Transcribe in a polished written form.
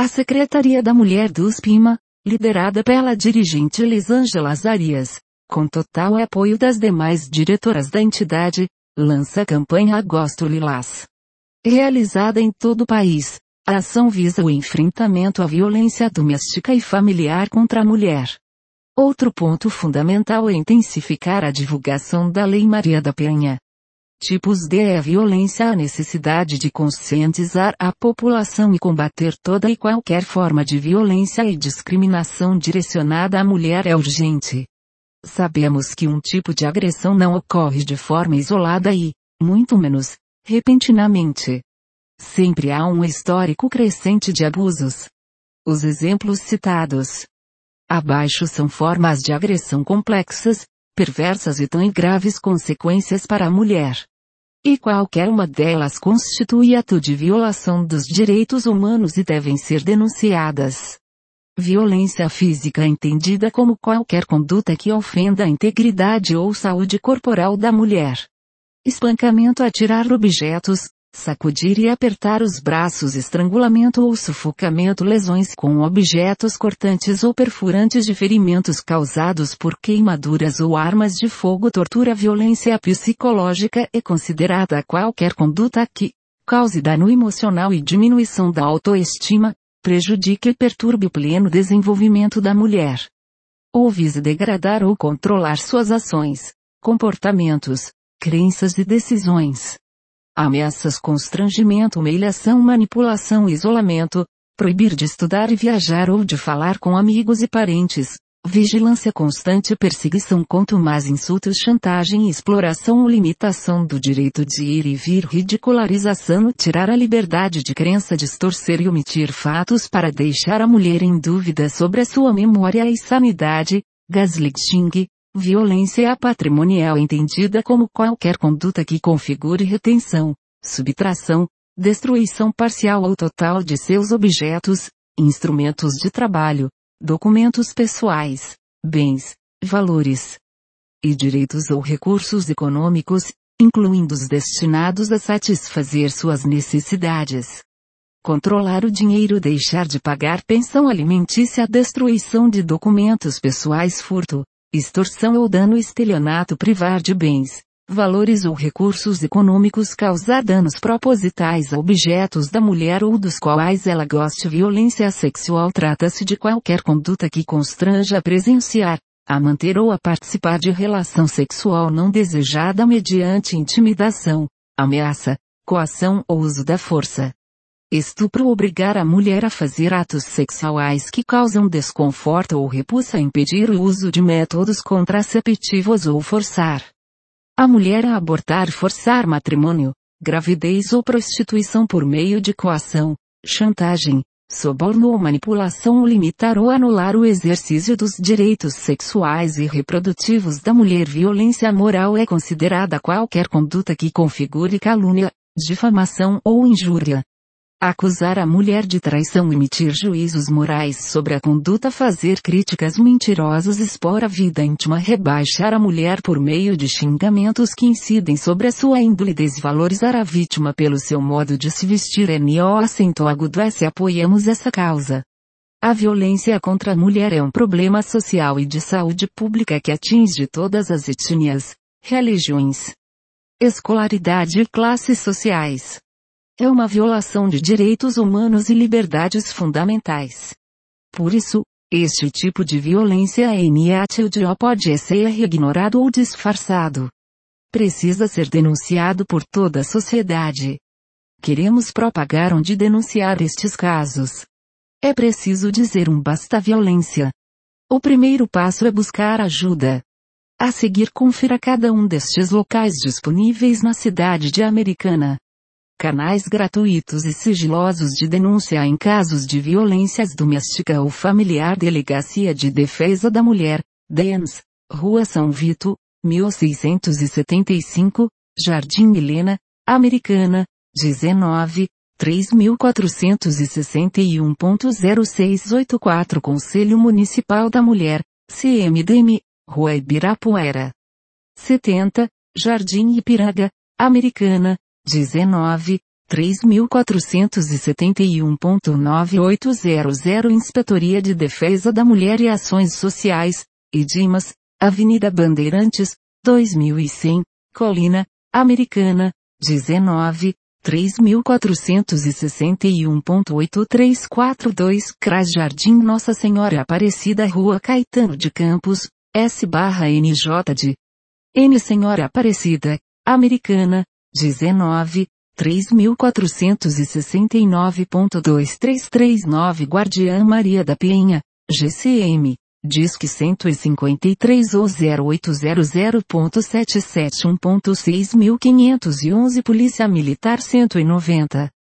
A Secretaria da Mulher do SPIMA, liderada pela dirigente Elisângela Zarias, com total apoio das demais diretoras da entidade, lança a campanha Agosto Lilás. Realizada em todo o país, a ação visa o enfrentamento à violência doméstica e familiar contra a mulher. Outro ponto fundamental é intensificar a divulgação da Lei Maria da Penha. Tipos de violência. A necessidade de conscientizar a população e combater toda e qualquer forma de violência e discriminação direcionada à mulher é urgente. Sabemos que um tipo de agressão não ocorre de forma isolada e, muito menos, repentinamente. Sempre há um histórico crescente de abusos. Os exemplos citados abaixo são formas de agressão complexas, perversas e têm graves consequências para a mulher. E qualquer uma delas constitui ato de violação dos direitos humanos e devem ser denunciadas. Violência física entendida como qualquer conduta que ofenda a integridade ou saúde corporal da mulher. Espancamento, atirar objetos, sacudir e apertar os braços, estrangulamento ou sufocamento, lesões com objetos cortantes ou perfurantes de ferimentos causados por queimaduras ou armas de fogo, tortura. Violência psicológica é considerada qualquer conduta que cause dano emocional e diminuição da autoestima, prejudique e perturbe o pleno desenvolvimento da mulher, ou vise degradar ou controlar suas ações, comportamentos, crenças e decisões. Ameaças, constrangimento, humilhação, manipulação, isolamento, proibir de estudar e viajar ou de falar com amigos e parentes, vigilância constante, perseguição, contumaz, insultos, chantagem, exploração ou limitação do direito de ir e vir, ridicularização, tirar a liberdade de crença, distorcer e omitir fatos para deixar a mulher em dúvida sobre a sua memória e sanidade, gaslighting. Violência patrimonial entendida como qualquer conduta que configure retenção, subtração, destruição parcial ou total de seus objetos, instrumentos de trabalho, documentos pessoais, bens, valores e direitos ou recursos econômicos, incluindo os destinados a satisfazer suas necessidades. Controlar o dinheiro, deixar de pagar pensão alimentícia, destruição de documentos pessoais, furto, extorsão ou dano, estelionato, privar de bens, valores ou recursos econômicos, causar danos propositais a objetos da mulher ou dos quais ela goste. Violência sexual trata-se de qualquer conduta que constranja a presenciar, a manter ou a participar de relação sexual não desejada mediante intimidação, ameaça, coação ou uso da força. Estupro, obrigar a mulher a fazer atos sexuais que causam desconforto ou repulsa, impedir o uso de métodos contraceptivos ou forçar a mulher a abortar, forçar matrimônio, gravidez ou prostituição por meio de coação, chantagem, suborno ou manipulação, ou limitar ou anular o exercício dos direitos sexuais e reprodutivos da mulher. Violência moral é considerada qualquer conduta que configure calúnia, difamação ou injúria. Acusar a mulher de traição, emitir juízos morais sobre a conduta, fazer críticas mentirosas, expor a vida íntima, rebaixar a mulher por meio de xingamentos que incidem sobre a sua índole, desvalorizar a vítima pelo seu modo de se vestir. No acento agudo S. Apoiamos essa causa. A violência contra a mulher é um problema social e de saúde pública que atinge todas as etnias, religiões, escolaridade e classes sociais. É uma violação de direitos humanos e liberdades fundamentais. Por isso, este tipo de violência pode ser ignorado ou disfarçado. Precisa ser denunciado por toda a sociedade. Queremos propagar onde denunciar estes casos. É preciso dizer um basta à violência. O primeiro passo é buscar ajuda. A seguir, confira cada um destes locais disponíveis na cidade de Americana. Canais gratuitos e sigilosos de denúncia em casos de violência doméstica ou familiar. Delegacia de Defesa da Mulher, DENS, Rua São Vito, 1675, Jardim Helena, Americana, 19, 3461.0684. Conselho Municipal da Mulher, CMDM, Rua Ibirapuera, 70, Jardim Ipiranga, Americana, 19, 3471.9800 Inspetoria de Defesa da Mulher e Ações Sociais, Idimas, Avenida Bandeirantes, 2100, Colina, Americana, 19, 3461.8342 CRAS Jardim Nossa Senhora Aparecida Rua Caetano de Campos, S/NJ de N Senhora Aparecida, Americana, 19, 3469.2339 Guardiã Maria da Penha, GCM, Disque 153 ou 0800.771.6511 Polícia Militar 190.